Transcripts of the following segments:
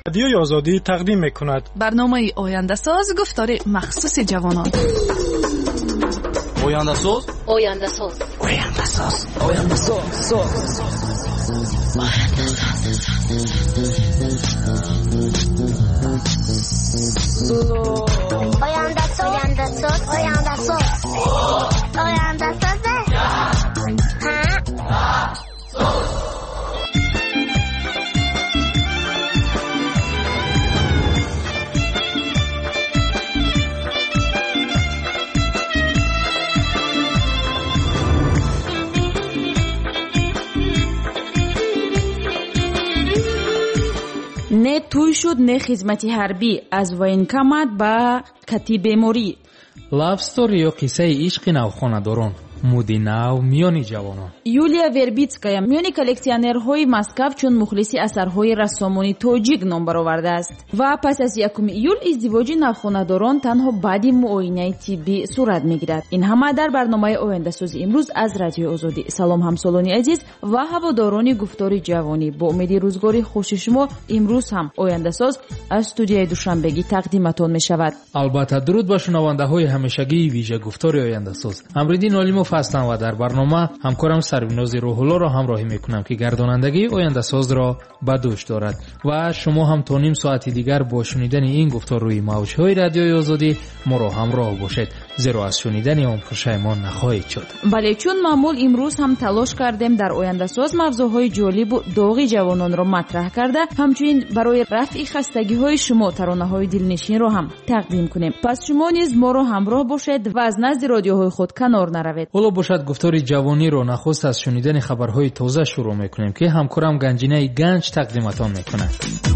رادیوی آزادی تقدیم می‌کند برنامه آینده ساز گفتار مخصوص جوانان. آینده ساز آینده ساز آینده ساز آینده ساز آینده ساز آینده ساز آینده ساز نه توی شد نه خدمتی حربی از военкомат ба کتی بیماری. Love story یا قصه عشق نوخانه‌داران مودی نو میانی جوانان. یولیا وربیتسکایا میانی کلکسیونرهای مسکو چون مخلصی اثرهای رسامانی توجیک نام برآورده است و پس از 1 ایول ازدواج نوخانه‌داران تنها بعد معاینه طبی صورت میگیرد. این همه در برنامه آینده ساز امروز از رادیو آزادی. سلام همسالان عزیز و هواداران گفتار جوانی، با امید روزگاری خوش شما امروز هم آینده ساز از استودیوی دوشنبگی تقدیمتان میشود. البته درود به شنونده‌های همیشگی ویژه گفتار آینده ساز. امروز نالیموف هستم و در برنامه همکارم سربیناز روح‌الله را همراهی میکنم که گردانندگی آینده ساز را به دوش دارد و شما هم تا نیم ساعت دیگر با شنیدن این گفتار روی موج‌های رادیوی آزادی ما را همراه باشید، زیرا از شنیدن آن پشیمان نخواهید شد. بله، چون معمول امروز هم تلاش کردیم در آینده ساز موضوعهای جالب و داغی جوانان را مطرح کرده، همچنین برای رفع خستگی‌های شما ترانه‌های دلنشین را هم تقدیم کنیم. پس شما نیز ما را همراه باشید و از نزد رادیوهای خود کنار نروید. حالا باشد گفتار جوانی را نخست از شنیدن خبرهای تازه شروع میکنیم که همکارم گنجینه گنج تقدیمتان میکنه.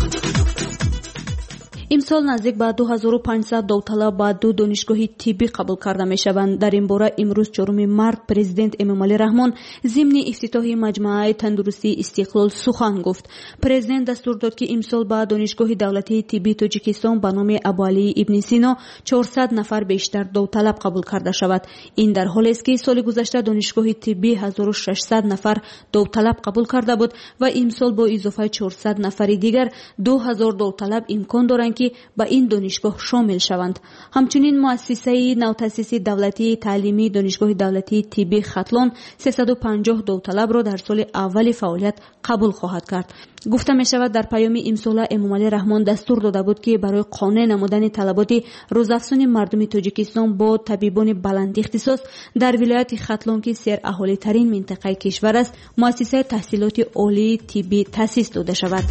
امسال نزدیک به 2500 داوطلب به 2 دانشگاه طبی قبول کرده میشوند. در این باره امروز 4 مارس پرزیدنت امامعلی رحمان ضمن افتتاح مجمع تندرستی استقلال سخن گفت. پرزیدنت دستور داد که امسال به دانشگاه دولتی طبی تاجیکستان به نام ابوعلی ابن سینا 400 نفر بیشتر داوطلب قبول کرده شود. این در حالی است که سال گذشته دانشگاه طبی 1600 نفر داوطلب قبول کرده بود و امسال با اضافه 400 نفر دیگر 2000 داوطلب امکان دارند که به این دانشگاه شامل شوند. همچنین مؤسسه نوتأسیس دولتی تعلیمی دانشگاه دولتی طبی ختلان 350 داوطلب را در سال اول فعالیت قبول خواهد کرد. گفته می شود در پیام امسال امامعلی رحمان دستور داده بود که برای قانع نمودن طلبات روزافزون مردم تاجیکستان با طبیبان بلند اختصاص در ولایت ختلان که سر اهالی ترین منطقه کشور است، مؤسسه تحصیلات عالی طبی تأسیس داده شود.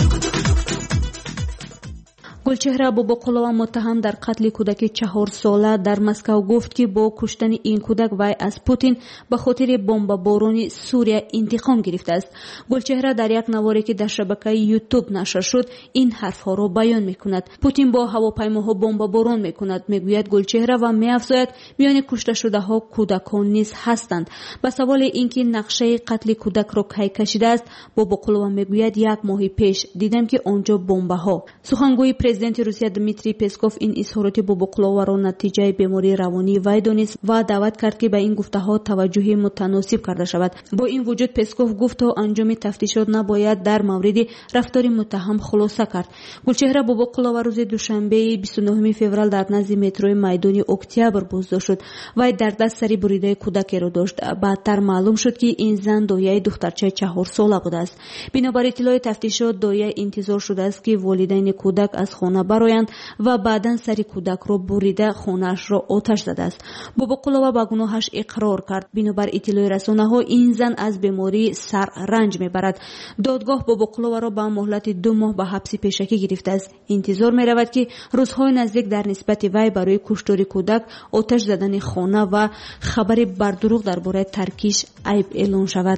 گلچهره باباقلووا متهم در قتل کودک 4 ساله در مسکو گفت که با کشتن این کودک وی از پوتین به خاطر بمباران سوریه انتقام گرفته است. گلچهره در یک نواری که در شبکه یوتیوب نشر شد این حرفها را بیان میکند. پوتین با هواپیماها بمباران میکند، میگوید گلچهره و میافزاید میان کشته شده ها کودکان نیز هستند. به سوال اینکه نقشه قتل کودک را کی کشیده است، باباقلووا میگوید 1 ماه پیش دیدم که آنجا بمبه ها. سخنگوی پرزیدنت روسیه دمیتری پسکوف این اظهارات باباقلووا را نتیجه بیماری روانی وی دانست و دعوت کرد که به این گفته ها توجه متناسب کرده شود. با این وجود پسکوف گفت تا انجام تفتیشات نباید در مورد رفتار متهم خلاصه کرد. گلچهره باباقلووا روز دوشنبه 29 فوریه در نزد مترو میدان اکتبر بازداشت شد. وی در دست سری بریده کودکی را داشت. بعدتر معلوم شد که این زن دایه دخترچه 4 ساله بوده است. بنابر اطلاع تفتیشات دایه انتظار شده است که والدین کودک از خانه برآیند و بعداً سری کودک را بریده خانه‌اش را آتش زده است. باباقلووا به گناهش اقرار کرد. بنابر اطلاع رسانه‌ها این زن از بیماری سر رنج میبرد. دادگاه باباقلووا را به مهلت 2 ماه به حبس پیشکی گرفته است. انتظار میرود که روزهای نزدیک در نسبت وی برای کشتار کودک، آتش زدن خانه و خبر بر دروغ درباره ترکیش عیب اعلان شود.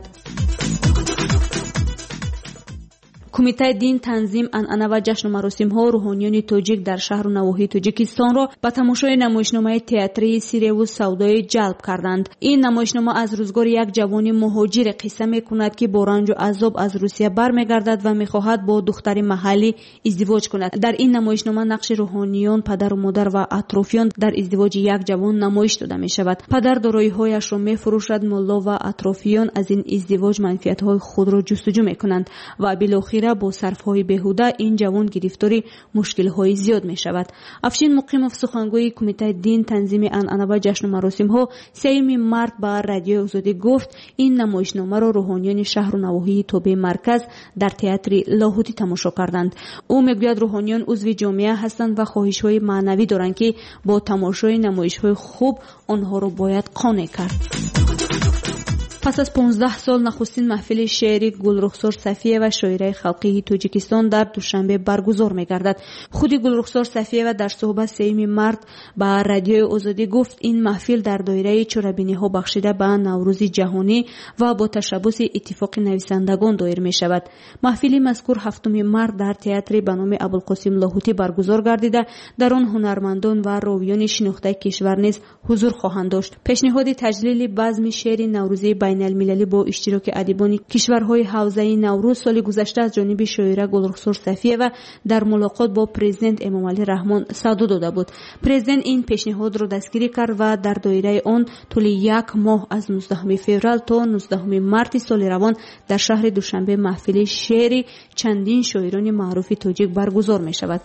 کمیته دین تنظیم عنعنه و جشن و مراسم ها روحانیان تاجیک در شهر و نواحی تاجیکستان را به تماشای نمایشنامه تئاتری سیره و سودای جلب کردند. این نمایشنامه از روزگار یک جوان مهاجر قصه میکند که با رنج و عذاب از روسیه برمیگردد و میخواهد با دختر محلی ازدواج کند. در این نمایشنامه نقش روحانیان، پدر و مادر و اطرافیان در ازدواج یک جوان نمایش داده می شود. پدر دارایی‌هایش را میفروشد، ملا و اطرافیان از این ازدواج منفعت‌های خود را جستجو میکنند و بالاخره غیره با صرفهای بیهوده این جوان گرفتاری مشکل‌های زیاد می‌شود. افشین مقیمов سخنگوی کمیته دین تنظیم عنعنه و جشن و مراسم‌ها 3 مارت با رادیو آزادی گفت این نمایشنامه را روحانیان شهر و نواحی توبه مرکز در تئاتر لاهوتی تماشا کردند. او میگوید روحانیان عضو جامعه هستند و خواهش‌های معنوی دارند که با تماشای نمایش‌های خوب آنها را باید قانع کرد. پس از 15 سال نخستین محفل شعری گلرخسار صفیه و شاعره خلقی تاجیکستان در دوشنبه برگزار می‌گردد. خود گلرخسار صفیه و در صحبت 3 مارت با رادیو آزادی گفت این محفل در دایره چرابینی‌ها بخشیده به نوروز جهانی و با تشبث اتفاق نویسندگان دایر می‌شود. محفل مذکور 7 مارت در تئاتر به نام ابوالقاسم لاهوتی برگزار گردیده در آن هنرمندان و راویان شناخته کشور نیز حضور خواهند داشت. پیشنهاد تجلیل بزم شعر نوروزی بین المللی با اشتراک ادیبان کشورهای حوزه نوروز سال گذشته از جانب شاعره گلرخسار صفیه و در ملاقات با پرزیدنت امام علی رحمان صدو داده بود. پرزیدنت این پیشنهاد را دستگیری کرد و در دایره آن طول 1 ماه از 19 فوریه تا 19 مارت سال روان در شهر دوشنبه محفل شعری چندین شاعران معروف تاجیک برگزار می شود.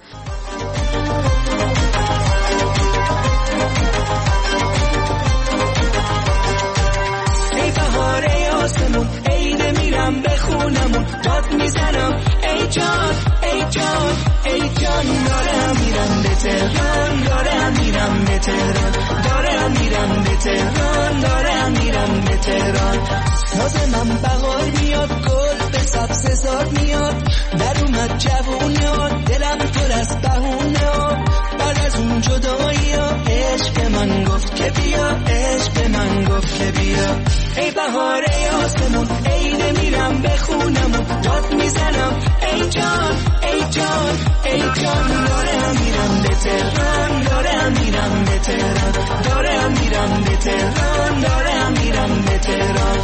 ای نمیرم به خونمون داد میزنم ای جان ای جان ای جان دارم میرم به تهران دارم میرم به تهران دارم میرم به تهران دارم میرم به تهران ناز من بهار میاد گل به سبززار میاد در اومد جوونه دلم پر از بهونه بعد از اون جدایی عشق من گفت که بیا عشق من گفت که بیا ای بهار ای آسمون ای نمیرم به خونمون داد میزنم ای جان ای جان ای جان دارم میرم به تهران دارم میرم به تهران دارم میرم به تهران دارم میرم به تهران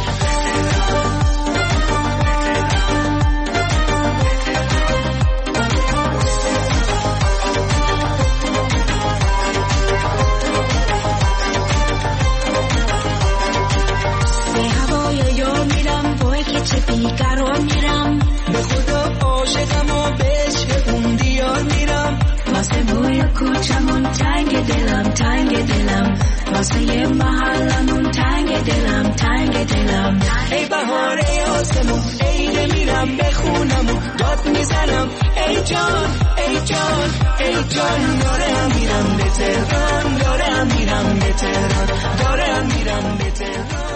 بیقرار میرم به خدا عاشقم و به عشق اون دیار میرم واسه بوی کوچمون تنگ دلم تنگ دلم واسه یه محلمون تنگ دلم تنگ دلم ای بهار ای آسمون ای نمیرم به خونمون داد میزنم ای جان ای جان ای جان دارم میرم به تهران دارم میرم به تهران دارم میرم به تهران.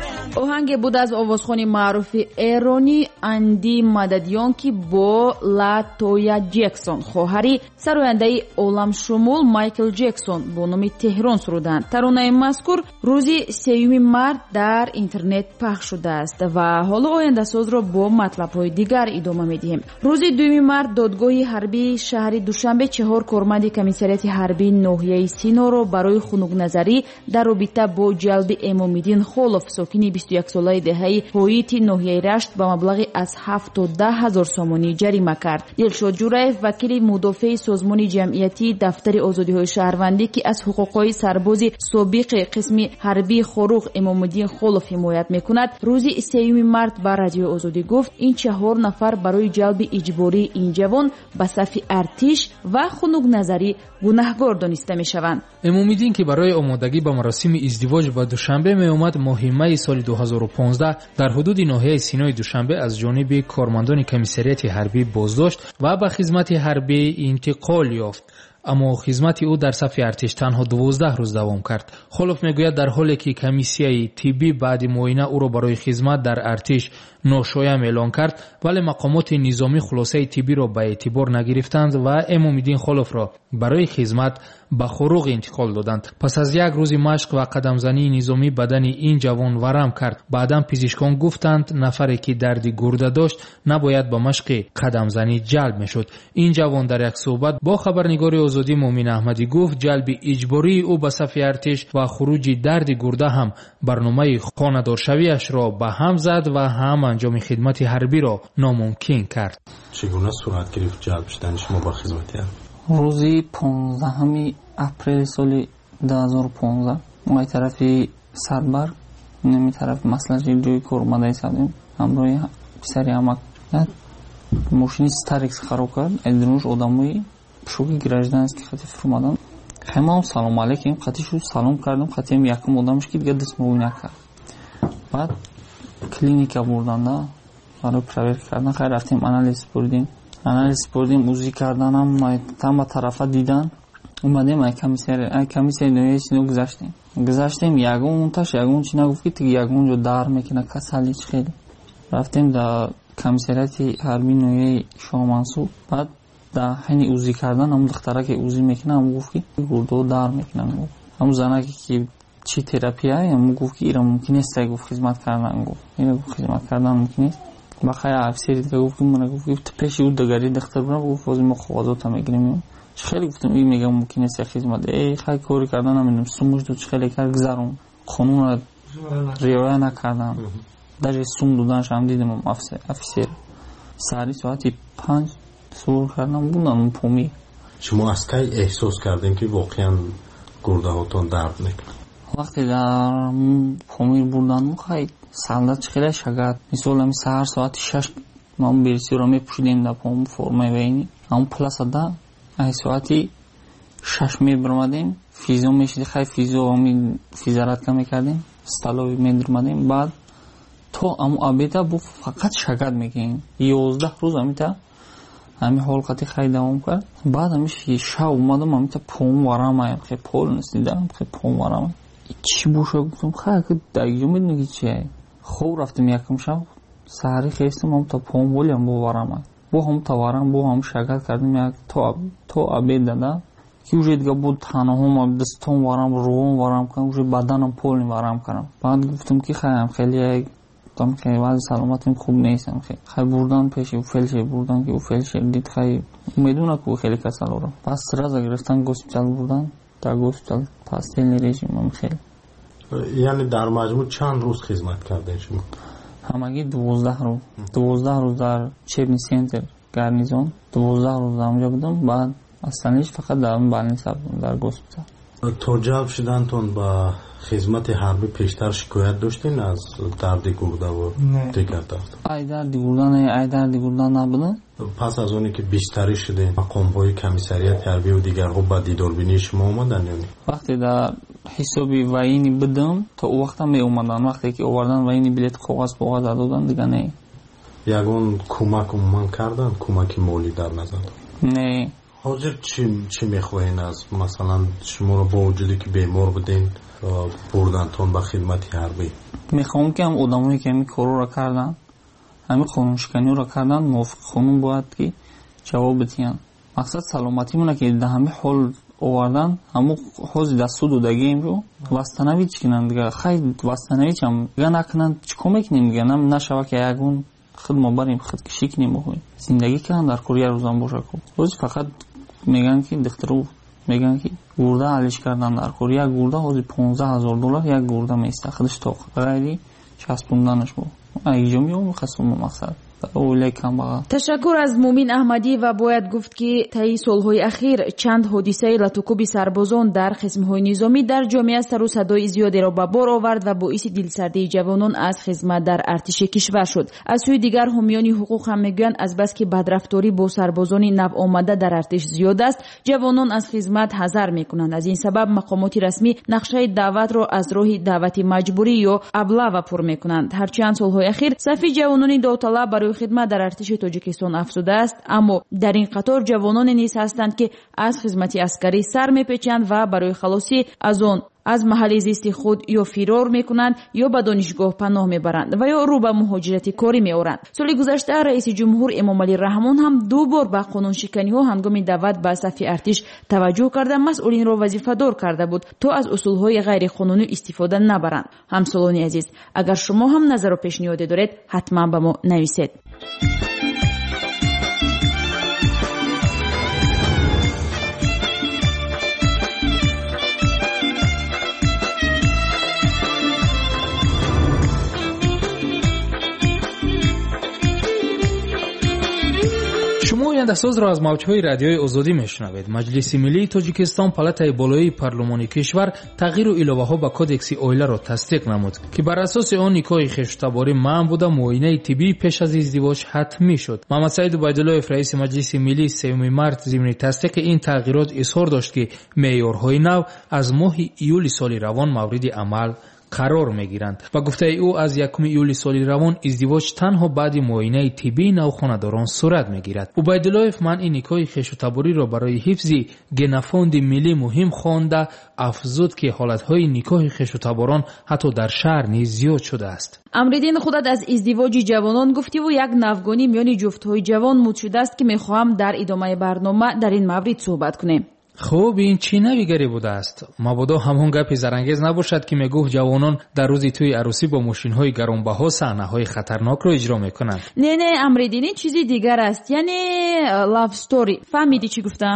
آهنگ بود از آوازخوان معروف ایرانی اندی مددیان که با لاتویا جکسون خواهری سراینده عالم شمول مایکل جکسون با نام تهران سرودند. ترانه مذکور روزی 3 مارت در اینترنت پخش شده است و حالا آینده ساز را با مطلب‌های دیگر ادامه می‌دهیم. روزی 2 مارت دادگاه حربی شهر دوشنبه 4 کارمند کمیساریات حربی ناحیه سینا را برای خنک نظری در رابطه با جلب امام‌الدین خولوف ساکن 21 ساله دهه هویت ناحیه رشت با مبلغی از 7 تا 10 هزار سامانی جریمه کرد. دلشاد جوراєв وکیل مدافع سازمان جمعیتی دفتر آزادی‌های شهروندی که از حقوق‌های سرباز سابق قسم حربی خروق امام‌الدین خولوف حمایت می‌کند روز 3 مارت با رادیو آزادی گفت این 4 نفر برای جلب اجباری این جوان به صف ارتش و خنک نظری گناهکار دانسته می‌شوند. امام‌الدین که برای آمادگی به مراسم ازدواج با دوشنبه می‌آمد ماه سال 2015 در حدود ناحیه سینای دوشنبه از جانب کارمندان کمیساریات حربی بازداشت و به خدمت حربی انتقال یافت. اما خدمت او در صف ارتش تنها 12 روز دوام کرد. خولوف میگوید در حالی که کمیسیای طبی بعد معاینه او را برای خدمت در ارتش ناشایع اعلان کرد ولی مقامات نظامی خلاصه طبی را به اعتبار نگرفتند و امام‌الدین خولوف را برای خدمت به خروق انتقال دادند. پس از 1 روز مشق و قدمزنی نظامی بدن این جوان ورم کرد. بعداً پزشکان گفتند نفری که درد گرده داشت نباید به مشق قدمزنی جلب میشد. این جوان در یک صحبت با خبرنگار آزادی مومن احمدی گفت جلب اجباری او به صف ارتش و خروج درد گرده هم برنامه خانه‌دارشویش را به هم زد و هم انجام خدمت حربی را ناممکن کرد. چگونه صورت گرفت جلب شدن شما به خدمت حربی؟ روزی 15 اپریل سال 2015 ما طرف سربر نمی طرف مسئله جوی کار اومده ایستادیم همراه پسری امک мошини Старекс хароб кард. Айдруш одамои шоки гражданский хати фурмадан. Хамам салом алейкум, хати шу салом кардам, хатиам якум одамш ки дига дастмови накард. Баъд клиника бурданда барои проверка кардан, хайр рафтем анализ бурдим, узӣ карданам тама тарафа дидан. Умадем ай комиссия нояи чино гузаштем ягон мунташ ягон чина гуфт ки тиги ягон ҷо дар мекина касали хеле. Рафтем да комиссарияти ҳарбии нояи Шоҳ Мансур. Баъд да ҳайни узӣ кардан ҳамун духтараке узӣ мекина ҳам гуфт ки гурдо дар мекинан. ҳамун занаке ки чи терапия ҳам гуфт ки ира мумкин нест гуфт хизмат кардан гуфт. Ира хизмат кардан мумкин нест. Бахая офисери дига гуфт ки мана гуфт пеши ӯ дагари духтар бурам гуфт ҳозир мо қоғозота мегирем. خیلی گفتم این میگم ممکنه است خدمت خیلی کاری کردن نمیدونم سومش دو خیلی کار گذارم قانون را رعایت نکردم در سوم دادنش هم دیدم افسر ساعتی ساعتی 5 سوال کردم بودم پومی. شما از کی احساس کردین که واقعا گرده هاتون درد میکنه؟ وقتی در پومی بودم خیلی سالات خیلی شگرد مثلا می سهر ساعت 6 ما برسی رو میپوشیدیم در پوم فرمای وینی هم پلاس داد ای ساعتی 6 میبرمادیم فیزو میشید خیلی فیزو می فیزارت کم میکردیم استالوی میدرمادیم بعد تو ام آبیتا بو فقط شگرد میکنیم 11 روز امیتا همی حلقاتی خیلی دوام کرد بعد همیش شب اومدم امیتا پوم ورام آیم خیلی پول نستیدم خیلی پوم ورام چی بوشه گفتم خیلی دیگه میدونی چیه خوب رفتم یکم شب سحری خیستم امیتا پوم ولیم بو ورام آیم بو هم توارم بو هم شگرد کردیم یک تو آبید داده که اوجه دیگه بود تنها هم دستم ورام روم ورام کنم اوجه بدنم پول ورام کنم بعد گفتم که خیلی گفتم خیلی وضع سلامتیم خوب نیستم خیلی بردن پیش او فلشه بردن که او فلشه دید خیلی میدونه که خیلی کسل رو پس رازا گرفتن گوسپیتال بردن تا گوسپیتال پاستیل رژیم هم خیلی. یعنی در مجموع چند روز خدمت کردین شما؟ همگی 12 روز در چبنی سنتر گارنیزون 12 روز اونجا بودم بعد اصلاًش فقط در بالنیسا بودم در گوسپیتال. تا جلب شدنتون با خدمت حربی پیشتر شکایت داشتین از درد گرده و دیگر درد؟ ای درد گرده نبوده. پس از اونی که بیشتری شدین مقام‌های کمیسریت حربی و دیگرها با دیداربینی شما اومدن یعنی؟ وقتی در حسابی وینی بدم تا او وقتا می اومدن وقتی که آوردن وینی بلیت کاغذ دادن دیگه نه. یگون کمک کردن کمک مالی در نظر؟ نه. حاضر چی میخواین از مثلا شما رو با وجودی که بیمار بدین بردنتون به خدمت حربی؟ میخوام که هم آدمایی که همین کارو را کردن همین قانون شکنی را کردن موافق قانون باید که جواب بدین. مقصد سلامتی مونه که در همین حال آوردن همون حوض دستو دودگیم رو وستنوی چی کنن دیگه خیلی وستنوی چی هم دیگه نکنن چی کمک نیم دیگه نشوه که یکون خود ما بریم خود کشی کنیم بخویم زندگی کنن در کوریا روزان باشه کن روز فقط میگن که دخترو میگن که گرده علیش کردن در کوریا گرده حوضی $15,000 یک گرده میسته خودش توق غیری چسبوندنش بود ایجا میون خستم مقصد. تشکر از مومین احمدی و باید گفت که طی سالهای اخیر چند حادثه لطوکوب سربازان در خدمت‌های نظامی در جامعه سر و صدای زیادی را به بار آورد و باعث دلسردی جوانان از خدمت در ارتش کشور شد. از سوی دیگر حامیان حقوق هم میگویند از بس که بدرفتاری با سربازان نو آمده در ارتش زیاد است جوانان از خدمت حذر میکنند. از این سبب مقامات رسمی نقشه دعوت را از راه دعوت مجبوری یا ابله پر میکنند. هرچند سالهای اخیر صف جوانان داوطلب برای خدمت در ارتش تاجیکستان افزوده است اما در این قطار جوانان نیز هستند که از خدمت عسکری سر میپیچند و برای خلاصی از آن از محل زیست خود یا فرار میکنند یا به دانشگاه پناه میبرند و یا رو به مهاجرت کاری میآورند. سال گذشته رئیس جمهور امامعلی رحمان هم 2 بار به قانون شکنی ها هنگام دعوت به صف ارتش توجه کرده مسئولین را وظیفه دار کرده بود تا از اصول های غیر قانونی استفاده نبرند. همسالان عزیز اگر شما هم نظر و پیشنهاد دارید حتما به ما نویسید. ояндасозро аз мавҷҳои радиои озодӣ мешунавед. маҷлиси миллии тоҷикистон палатаи болоии парлумонии кишвар тағйиру иловаҳо ба кодекси оиларо тасдиқ намуд, ки бар асоси он никоҳи хештаборӣ маън буда муоинаи тиббӣ пеш аз издивоҷ ҳатмӣ шуд. мамадсаид убайдуллоев раиси маҷлиси миллии 3 март зимни тасдиқи ин тағйирот изҳор дошт, ки меъёрҳои нав аз моҳи июли соли равон мавриди амал қарор мегиранд. ба гуфтаи ӯ аз 1 июли соли равон издивоҷ танҳо баъди муоинаи тиббии навхонадорон сурат мегирад. убайдуллоев манъи никоҳи хештабориро барои ҳифзи генофонди миллӣ муҳим хонда афзуд, ки ҳолатҳои никоҳи хештаборон ҳатто дар шаҳр низ зиёд шудааст. амриддин худат аз издивоҷи ҷавонон гуфтиву як навгонӣ миёни ҷуфтҳои ҷавон муд шудааст, ки мехоҳам дар идомаи барнома дар ин маврид суҳбат кунем. хуб, ин чӣ навигаре будааст? мабодо ҳамон гапи зарангез набошад, ки мегӯфт ҷавонон дар рӯзи тӯи арӯсӣ бо мошинҳои гаронбаҳо саҳнаҳои хатарнокро иҷро мекунанд. не амриддин, ин чизи дигар аст, яъне love story. фаҳмидӣ чӣ гуфтам?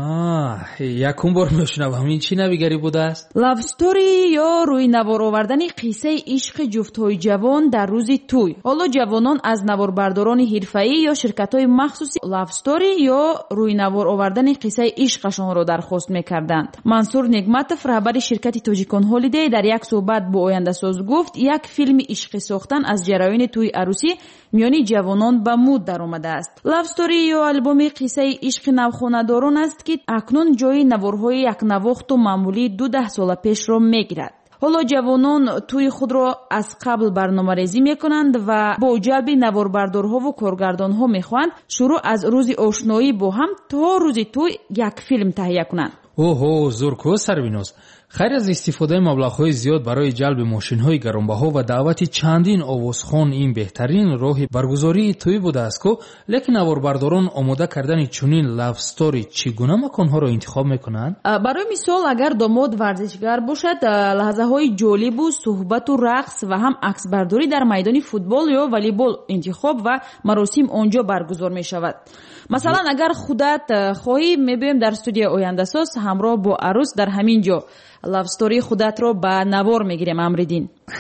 якум бор мешунавам. ин чӣ навигаре будааст? love story ё рӯйнавор овардани қиссаи ишқи ҷуфтҳои ҷавон дар рӯзи тӯй. ҳоло ҷавонон аз наворбардорони ҳирфаӣ ё ширкатҳои махсуси love story ё рӯйнавор овардани қиссаи ишқашонро дархост мекарданд. мансур нигматов, раҳбари ширкати тоҷикон ҳолидей, дар як суҳбат бо ояндасоз гуфт, як филми ишқӣ сохтан аз ҷараёни тӯи арӯсӣ миёни ҷавонон ба муд даромадааст. love story ё албоми қиссаи ишқи навхонадорон аст, ки акнун ҷои наворҳои якнавохту маъмулии 12 сола пешро мегирад. ҳоло ҷавонон тӯи худро аз қабл барномарезӣ мекунанд ва бо ҷалби наворбардорҳову коргардонҳо мехоҳанд шурӯъ аз рӯзи ошноӣ бо ҳам то рӯзи тӯй як филм таҳия кунанд. оҳо, зурку сарвиноз. хайр аз истифодаи маблағҳои зиёд барои ҷалби мошинҳои гаронбаҳо ва даъвати чандин овозхон, ин беҳтарин роҳи баргузории тӯй будааст ку, лекин наворбардорон омода кардани чунин love story чӣ гуна маконҳоро интихоб мекунанд? барои мисол, агар домод варзишгар бошад, лаҳзаҳои ҷолибу суҳбату рақс ва ҳам аксбардорӣ дар майдони футбол ё волейбол интихоб ва маросим онҷо баргузор мешавад. масалан, агар худат хоҳӣ, мебиёем дар студияи ояндасоз ҳамроҳ бо арӯс дар ҳамин ҷо love story худатро ба навор мегирем. амриддин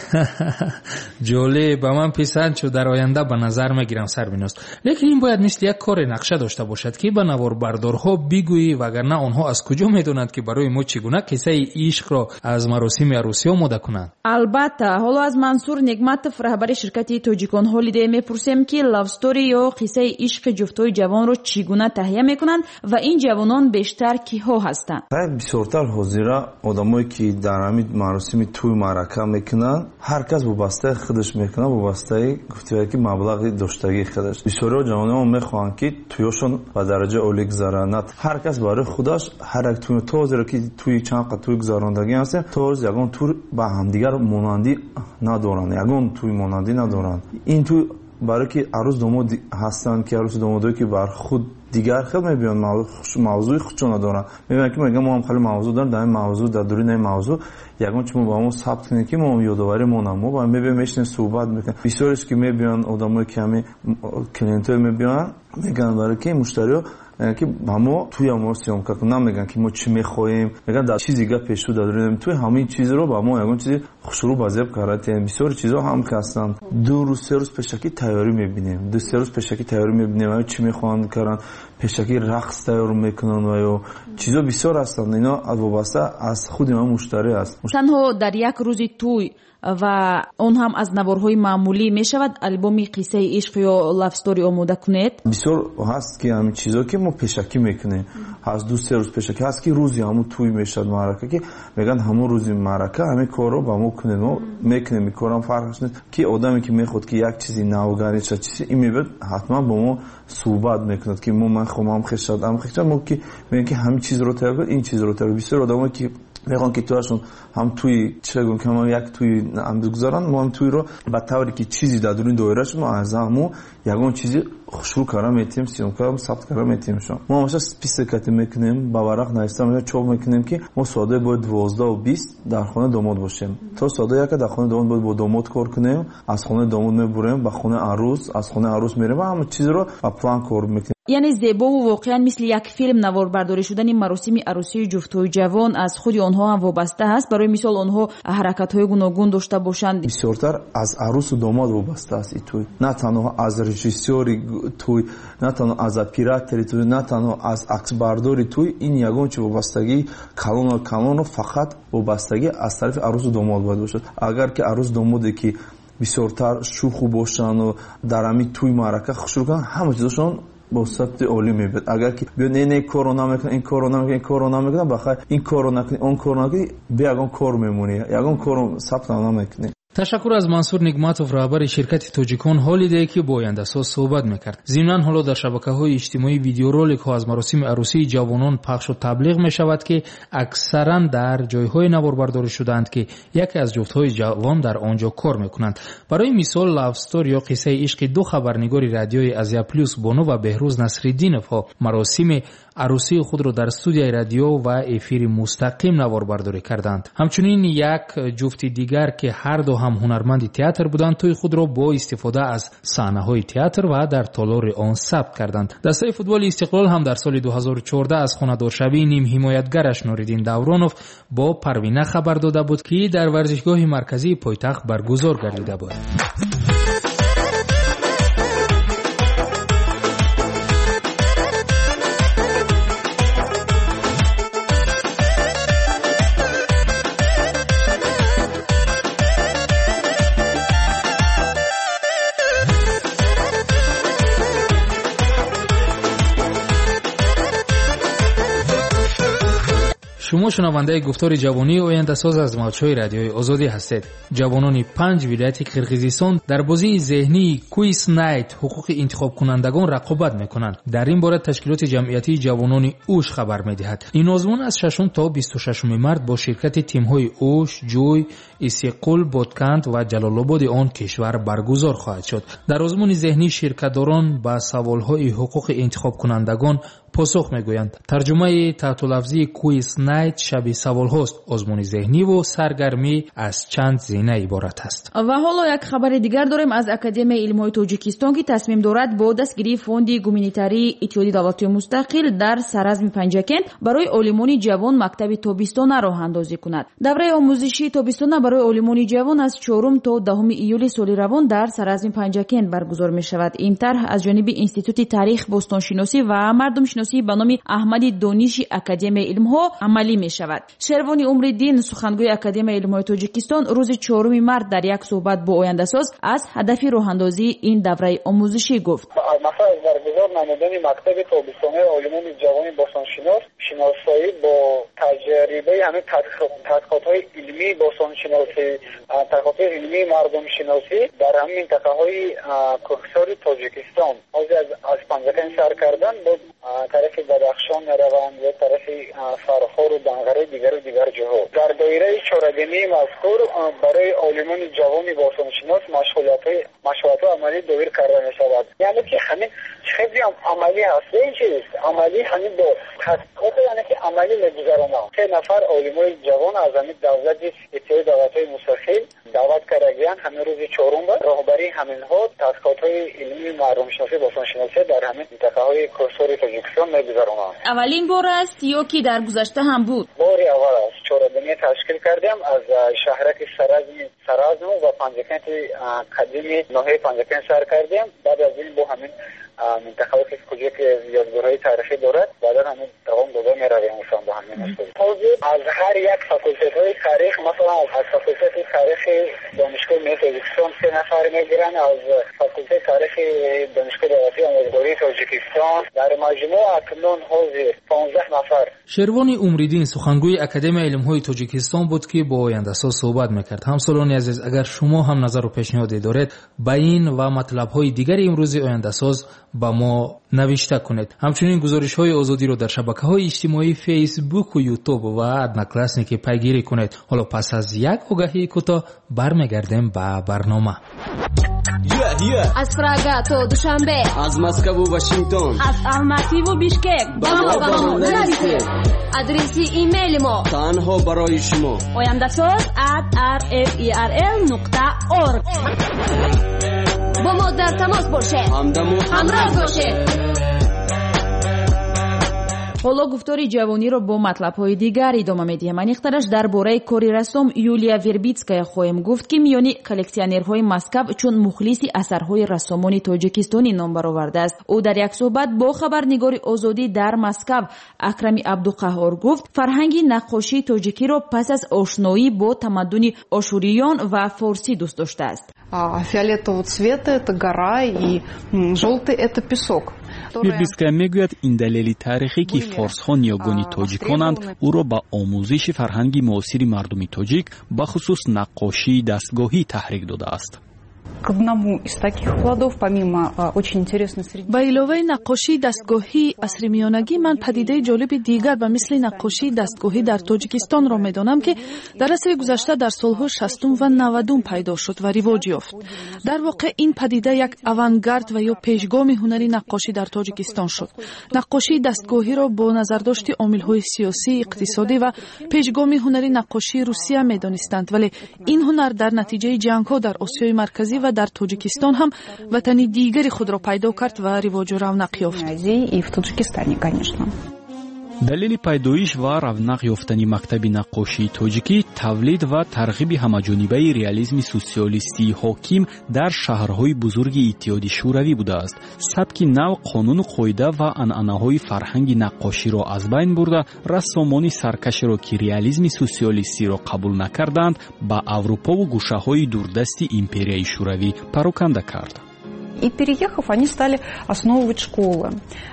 ҷолиб, ба ман писанд шуд. дар оянда ба назар мегирам сарвиноз. лекин ин бояд мисли як кори нақша дошта бошад, ки ба наворбардорҳо бигӯӣ, вагарна онҳо аз куҷо медонанд, ки барои мо чӣ гуна қиссаи ишқро аз маросими арӯсӣ омода кунанд? албатта. ҳоло аз мансур нигматов, раҳбари ширкати тоҷикон ҳолидей, мепурсем, ки love story ё қиссаи ишқи ҷуфтҳои ҷавонро чӣ гуна таҳия мекунанд ва ин ҷавонон бештар киҳо ҳастанд? бисёртар ҳозира одамое ки дар ҳамин маросими тӯй маърака мекунанд, ҳар кас вобастаи худаш мекунад, вобастаи гуфтивае ки маблағи доштагии худаш. бисёриҳо ҷавониҳо мехоҳанд ки тӯйҳошон ба дараҷаи олӣ гузаранад. ҳар кас барои худаш ҳар як тӯй, то зеро ки тӯи чанд қад тӯй гузарондагӣ ҳастем, то рӯз ягон тӯй ба ҳамдигар монандӣ надоранд, ягон тӯй монандӣ надоранд. ин тӯй барои ки арӯс домод ҳастанд, ки арӯси домодое ки бар худ дигар хел мебиёнд, мавзӯи худшона доранд. мебинанд ки мегӯям мо ҳам хеле мавзӯъ дорем, дар ин мавзӯъ, дар дурини ин мавзӯъ ягон чӣ мо ба мо сабт кунем, ки мо ёдоварӣ монам. мо мебиём мешинем суҳбат мекунем. бисёреч ки мебиёнд одамое ки ҳамин клиентое мебиёнд, мегӯянд барои ки муштариҳо ки ба мо тӯя мо сёмка кун, намегӯянд ки мо чӣ мехоҳем, мегӯянд дар чизи гапе шу дар дурини тӯй ҳамин чизро ба мо ягон чизи хушрӯ базеб кардан. бисёри чизҳо ҳам кастанд. 2 рӯз 3 рӯз пешакӣ тайёрӣ мебинем, 2-3 рӯз пешакӣ тайёрӣ мебинем, ва чӣ мехоҳанд кардан, пешакӣ рақс тайёр мекунанд ва ё чизҳо бисёр ҳастанд. ино вобаста аз худи ма муштарӣ аст. танҳо дар як рӯзи тӯй ва он ҳам аз наворҳои маъмулӣ мешавад албоми қиссаи ишқ ё love story омода кунед? бисёр ҳаст ки ҳамин чизҳо ки мо пешакӣ мекунем, ҳаст 2-3 рӯз пешакӣ ҳаст ки рӯзи ҳамун тӯй мешавад маърака, ки мегӯянд ҳамун рӯзи маърака ҳамин корро ба мо кунед. мо мекунем, ин корам фарқаш нест, ки одаме ки мехоҳад ки як чизи навгарӣ шад, чизи ин мебиёд ҳатман бо мо суҳбат мекунад, ки мо ман хоҳам хешад, мо ки мегӯем ки ҳамин чизро тайёр кунед, ин чизро тайёр. бисёр одамое ки мехоҳанд ки тӯяшон ҳам тӯи чигӯм ки ҳам як тӯи гузаранд, мо ҳам тӯйро ба тавре ки чизи дар дурини доирааш мо аз ҳаму ягон чизи хушрӯ кара метем, сиёмка сабт кара метем. мо ҳамаша список мекунем, ба варақ нависта чоп мекунем, ки мо соатаи бояд 12-20 дар хонаи домод бошем. то соатаи 1 дар хонаи домод бояд бо домод кор кунем, аз хонаи домод мебурем ба хонаи арӯс, аз хонаи арӯс мерем ва ҳама чизро ба план кор мекунем. یعنی زیبا و واقعا مثل یک فیلم نواربرداری شدن مراسم عروسی جفت‌های جوان از خود آنها هم وابسته است. برای مثال آنها حرکت‌های گوناگون داشته باشند. بسیارتر از عروس و داماد وابسته است این توی، نه تنها از رژیسوری توی، نه تنها از اپراتوری توی، نه تنها از عکسبرداری توی. این یگان چه وابستگی کلان و فقط وابستگی از طرف عروس و داماد باید باشد. اگر که عروس دامادی که بسیارتر شوخ باشن و در همین توی معرکه خوشحال کنن، همه چیزشون با سطح عالی میبود. اگر که بیا نه کرونا میکنه، این کرونا میکنه بخیر این کرونا نکنی، اون کرونا نکنی، بیا یگان کار میمونی، یگان کار ثبت نمیکنی. تشکر از منصور نگماتوف، رهبر شرکت توجیکون هالیدی که با آینده‌ساز صحبت میکرد. ضمناً حالا در شبکه‌های اجتماعی ویدیو رولک ها از مراسم عروسی جوانان پخش و تبلیغ میشود که اکثراً در جای‌های نواربرداری شدند که یکی از جفت‌های جوان در آنجا کار میکنند. برای مثال لاو استوری یا قصه عشق دو خبرنگار رادیوی آزیا پلوس بانو و بهروز نصرالدینوف ها مراسم عروسی خود را در استودیوی رادیو و افیر مستقیم نواربرداری کردند. همچنین یک جفت دیگر که هر دو هم هنرمند تئاتر بودند توی خود را با استفاده از صحنه‌های تئاتر و در تالار آن ثبت کردند. دسته فوتبال استقلال هم در سال 2014 از خانه‌دارشوی نیم حمایتگرش نوریدین دورانوف با پروینه خبر داده بود که در ورزشگاه مرکزی پایتخت برگزار گردیده بود. شما شنونده گفتار جوانی آینده ساز از موج‌های رادیوی آزادی هستید. جوانان 5 ولایت قرقیزستان در بازی ذهنی کویس نایت حقوق انتخاب کنندگان رقابت میکنند. در این باره تشکیلات جمعیتی جوانان اوش خبر میدهد. این آزمون از 6 تا 26 مارس با شرکت تیم‌های اوش، جوی، اسیقل، بادکند و جلال آباد آن کشور برگزار خواهد شد. در آزمون ذهنی شرکت‌داران با سوال‌های حقوق انتخاب کنندگان پاسخ میگویند. ترجمه تحت لفظی کویس نایت شبیه سوال هاست. آزمون ذهنی و سرگرمی از چند زینه عبارت است. و حالا یک خبر دیگر داریم از اکادمی علم‌های تاجیکستان که تصمیم دارد با دستگیری فوند گومینیتاری اتحادیه دولت‌های مستقل در سرازم پنجکن برای عالمان جوان مکتب تابستانه راه اندازی کند. دوره آموزشی تابستانه برای عالمان جوان از 4 تا 10 ایول سال روان در سرازم پنجکن برگزار می شود. این طرح از جانب انستیتوت تاریخ باستانشناسی و مردم شناسی به نام احمد دانش اکادمی علم‌ها عملی می شود. شروانی عمرالدین سخنگوی اکادمی علم‌های تاجیکستان روز 4 مارس در یک صحبت با آینده ساز از هدف راه اندازی این دوره آموزشی گفت. مثلا برگزار نمودن مکتب تابستانه عالمان جوان باستانشناس شناسایی با تجربه همه تحقیقات‌های علمی باستانشناسی، تحقیقات علمی مردم شناسی در همین منطقه‌های کوهستان تاجیکستان از پنجکن سر کردن بود طرف بدخشان روند و طرف فرخار و دنغره دیگر جاها. در دایره چهارگانه مذکور برای عالمان جوان باستانشناس مشغولات عملی دایر کرده می شود. یعنی که همین خیلی عملی هست. این چیز عملی همین با تحقیقات یعنی که عملی می‌گذرانه. 3 نفر عالمان جوان از همین دولت اتحادیه دولت‌های مستقل دعوت کردگیان همین روز 4 با راهبری همینها تحقیقات‌های علمی مردم شناسی باستانشناسی در همین منطقه‌های کوهستان تاجیکستان می‌گذرانه. اولین بار است یا که در گذشته هم بود؟ بار اول است. چهارگانه تشکیل کردیم از شهرک سرازم و پنجکن قدیمی ناحیه پنجکن سر کردیم. بعد از این با همین منطقه‌ای که کجا که یادگارهای تاریخی دارد بعد همین دوام داده می‌رویم با همین استاد. از هر یک فاکولته تاریخ مثلا از فاکولته تاریخ دانشگاه تاجیکستان 3 نفر می‌گیرن، از فاکولته تاریخ دانشگاه دولتی آموزگاری تاجیکستان در مجموع اکنون حاضر 15 نفر. شروانی عمرالدین سخنگوی اکادمی علم‌های تاجیکستان بود که با آینده ساز صحبت می‌کرد. همسالان عزیز، اگر شما هم نظر و پیشنهادی دارید با این و مطلب‌های دیگر امروز آینده ساز با ما نوشته کنید. همچنین گزارش‌های آزادی رو در شبکه‌های اجتماعی فیسبوک و یوتیوب و ادنا کلاسنیک پیگیری کنید. حالا پس از یک آگهی کوتاه برمیگردیم به برنامه. از پراگا تا دوشنبه، از مسکو و واشنگتن، از الماتی و بیشکک با ما نرسید. آدرس ایمیل ما تنها برای شما oyandasaz@rferl.org. با ما در تماس باشه، همراه باشه. ҳоло гуфтори ҷавониро бо матлабҳои дигар идома медиҳем. Аниқтараш дар бораи кори рассом Юлия Вербицкая хоҳем гуфт, ки миёни коллексионерҳои Москав чун мухлиси асарҳои рассомони тоҷикистонӣ ном баровардааст. Ӯ дар як суҳбат бо хабарнигори Озодӣ дар Москав Акрами Абдуқаҳҳор гуфт, фарҳанги наққошии тоҷикиро пас аз ошноӣ бо тамаддуни ошуриён ва форсӣ дӯст доштааст. Фиолетового цвета это гора и желтый это песок. Вербицкая мегӯяд ин далели таърихӣ ки форсҳо ниёгони тоҷиконанд ӯро ба омӯзиши фарҳанги муосири мардуми тоҷик ба хусус наққошии дастгоҳӣ таҳрик додааст. К одному из таких плодов, помимо очень интересной среды... Ба иловаи наққошии дастгоҳии асримиёнагӣ, ман падидаи ҷолиби дигар ба мисли наққошии дастгоҳӣ дар Тоҷикистонро медонам, ки дар асри гузашта дар солҳои 60 ва 90 пайдо шуд ва ривоҷ ёфт. Дар воқеъ ин падида як авангард ва ё пешгоми ҳунари наққошӣ дар Тоҷикистон шуд. Наққошии дастгоҳиро бо назардошти омилҳои сиёсӣ, иқтисодӣ ва пешгоми ҳунари наққошии Русия медонистанд, вале ин ҳунар дар натиҷаи ҷангҳо дар Осиёи марказӣ ва дар Тоҷикистон ҳам ватани дигари худро пайдо кард ва ривоҷу равнақ ёфт. И в Таджикистане, конечно. далели пайдоиш ва равнақ ёфтани мактаби наққошии тоҷикӣ тавлид ва тарғиби ҳамаҷонибаи реализми сусиёлистии ҳоким дар шаҳрҳои бузурги Иттиҳоди Шӯравӣ будааст. Сабки нав қонуну қоида ва анъанаҳои фарҳанги наққоширо аз байн бурда, рассомони саркашеро ки реализми сусиёлистиро қабул накарданд, ба Аврупову гӯшаҳои дурдасти империяи Шӯравӣ пароканда кард. И переехав, они стали основывать школы.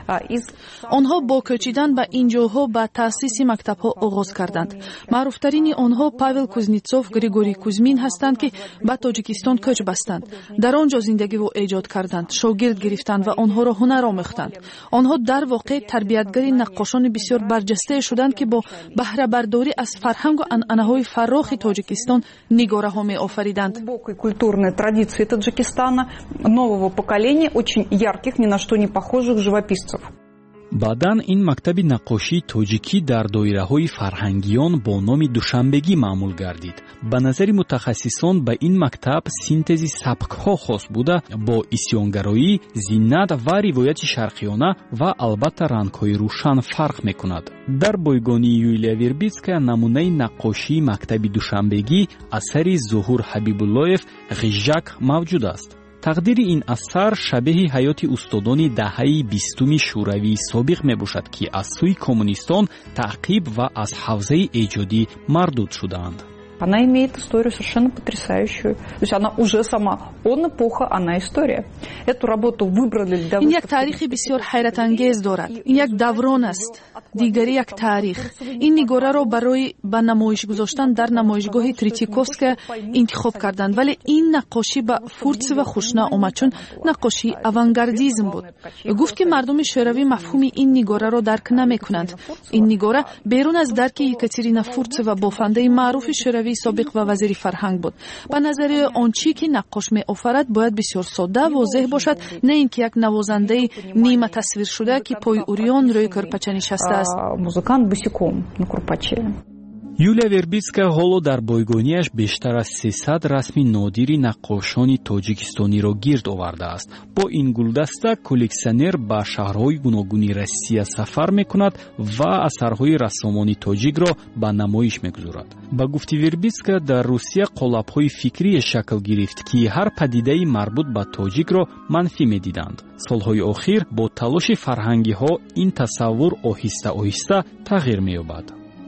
онҳо бо кӯчидан ба ин ҷойҳо ба таъсиси мактабҳо оғоз карданд. маъруфтарини онҳо Павел Кузнецов, Григорий Кузьмин ҳастанд, ки ба Тоҷикистон кӯч бастанд. дар он ҷо зиндагиро эҷод карданд, шогирд гирифтанд ва онҳоро ҳунар омӯхтанд. онҳо дар воқеъ тарбиятгари наққошони бисёр барҷастае шуданд, ки бо баҳрабардорӣ аз фарҳангу анъанаҳои фаррохи Тоҷикистон нигораҳо меофариданд. Культурные традиции Таджикистана, нового поколения, очень ярких, ни на что не похожих живописцев. баъдан ин мактаби наққошии тоҷикӣ дар доираҳои фарҳангиён бо номи Душанбегӣ маъмул гардид. ба назари мутахассисон ба ин мактаб синтези сабкҳо хос буда, бо исьёнгароӣ, зиннат ва ривояти шарқиёна ва албатта рангҳои рӯшан фарқ мекунад. дар бойгонии Юлия Вербицкая намунаи наққошии мактаби Душанбегӣ асари Зуҳур Ҳабибуллоев «Ғижак» мавҷуд аст. тақдири ин асар шабеҳи ҳаёти устодони даҳаи 20-уми Шӯравии собиқ мебошад, ки аз сӯи коммунистон таъқиб ва аз ҳавзаи эҷодӣ мардуд шудаанд. Она имеет историю совершенно потрясающую. То есть она уже сама, он эпоха, она история. Эту работу выбрали для ин як таърихи бисёр ҳайратангез дорад. ин як даврон аст, дигари як таърих. ин нигораро барои ба намоиш гузоштан дар намоишгоҳи Третьяковская интихоб карданд, вале ин наққошӣ ба Фурцева хушна омад, чун наққошии авангардизм буд. гуфт, ки мардуми шӯравӣ мафҳуми ин нигораро дарк намекунанд. ин нигора берун аз дарки Екатерина Фурцева, бофандаи маъруфи шӯравӣ собиқ ва вазири фарҳанг буд. ба назари он чӣ ки наққош меофарад бояд бисёр содда, возеҳ бошад, не ин ки як навозандаи нима тасвиршуда, ки пои уриён рӯи кӯрпача нишастааст. Музыкант босиком на кӯрпаче. Юлия Вербицкая ҳоло дар бойгониаш бештар аз 300 расми нодири наққошони тоҷикистониро гирд овардааст. бо ин гулдаста коллексионер ба шаҳрҳои гуногуни Россия сафар мекунад ва асарҳои рассомони тоҷикро ба намоиш мегузорад. ба гуфти Вербицкая, дар Русия қолабҳои фикрие шакл гирифт, ки ҳар падидаи марбут ба тоҷикро манфӣ медиданд. солҳои охир бо талоши фарҳангиҳо ин тасаввур оҳиста-оҳиста тағйир меёбад.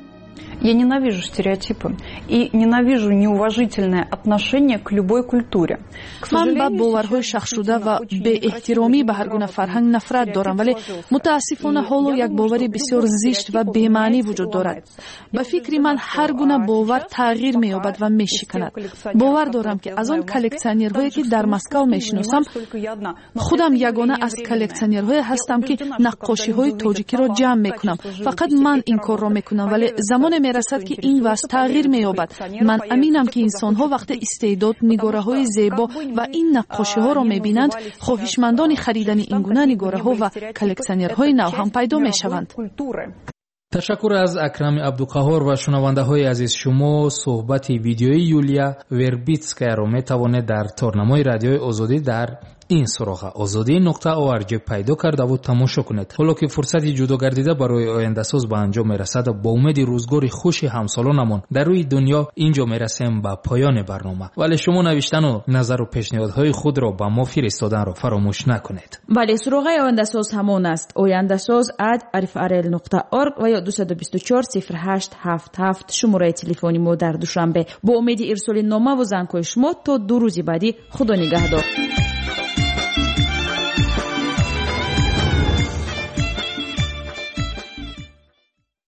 Я ненавижу стереотипы и ненавижу неуважительное отношение к любой культуре. ман ба боварҳои шахшуда ва беэҳтиромӣ ба ҳар гуна фарҳанг нафрат дорам, вале мутаассифона ҳоло як бовари бисёр зишт ва бемаънӣ вуҷуд дорад. ба фикри ман ҳар гуна бовар тағйир меёбад ва мешиканад. бовар дорам, ки аз он коллексионерҳое ки дар Москав мешиносам, худам ягона аз коллексионерҳое ҳастам, ки наққошиҳои тоҷикиро ҷамъ мекунам. фақат ман ин корро мекунам, вале замоне мерасад, ки ин вазъ тағйир меёбад. ман аминам, ки инсонҳо вақте истеъдод, нигораҳои зебо ва ин наққошиҳоро мебинанд, хоҳишмандони харидани ин гуна нигораҳо ва коллексионерҳои нав ҳам пайдо мешаванд. ташаккур аз Акрами Абдуқаҳҳор ва шунавандаҳои азиз. шумо суҳбати видеои Юлия Вербицкаяро метавонед дар торнамои радиои Озодӣ дар ин суроға ozodi.org пайдо кардаву тамошо кунед. ҳоло ки фурсати ҷудо гардида барои ояндасоз ба анҷом мерасад, бо умеди рӯзгори хуши ҳамсолонамон дар рӯи дунё ин ҷо мерасем ба поёни барнома. вале шумо навиштану назару пешниҳодҳои худро ба мо фиристоданро фаромӯш накунед. бале суроғаи ояндасоз ҳамон аст: oyandasoz@arifrl.org ва ё 224 0877 шумораи телефони мо дар душанбе. бо умеди ирсоли номаву зангҳои шумо то 2 рӯзи баъдӣ. худо нигаҳдор.